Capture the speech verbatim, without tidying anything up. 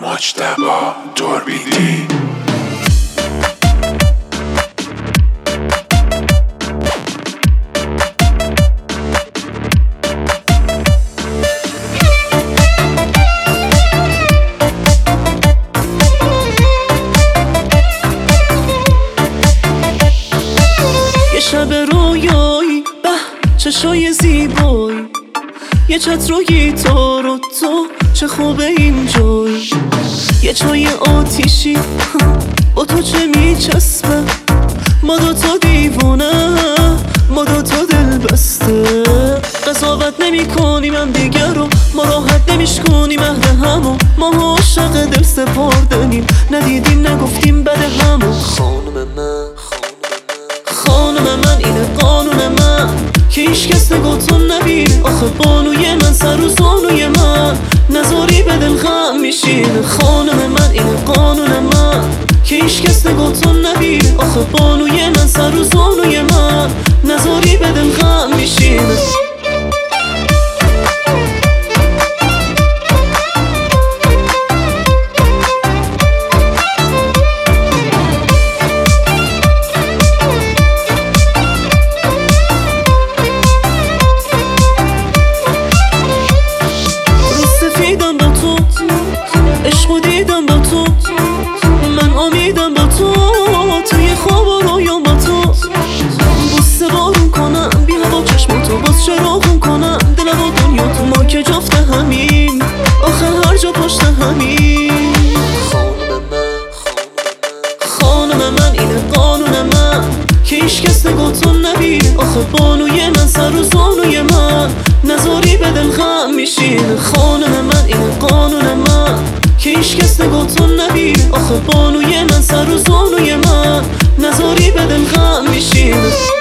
مجتبی توربیدی. یه شب رویایی به چشای زیبایی، یه چتر و گیتار و تو چه خوبه اینجایی، یه چای آتیشی با تو چه میچسبه، ما دوتا دیوونه ما دوتا دل بسته، قضاوت نمی کنیم هم دیگر رو، ما راحت نمیشکنیم اهل همو، ما عاشق دل سپردنیم، ندیدیم نگفتیم بده همو. خانم من خانم من اینه قانون من که هیچ کس نگاتون نبینه، آخه بانوی من سر و زانوی من نذاری به دل غم میشینه. خانم من اینه قانون من که هیچ کس نگاتون نبینه، آخه بانوی من سر و زانوی من نذاری به دل غم میشینه. عشقو دیدم با تو، من امیدم با تو، توی خواب و رویام با تو، بوسه بارون کنم بی هوا چشم تو، باز چراغون کنم دلم و دنیا تو، ما که جفت همین آخه هر جا پشت همین. خانم من اینه قانون من که هیچ کس نگاتون نبینه، آخه بانوی من سر و زانوی من نذاری به دل غم میشینه. خانم من اینه قانون من که هیچ کس نگاتون نبینه، آخه بانوی من سر و زانوی من نذاری به دل غم میشینه.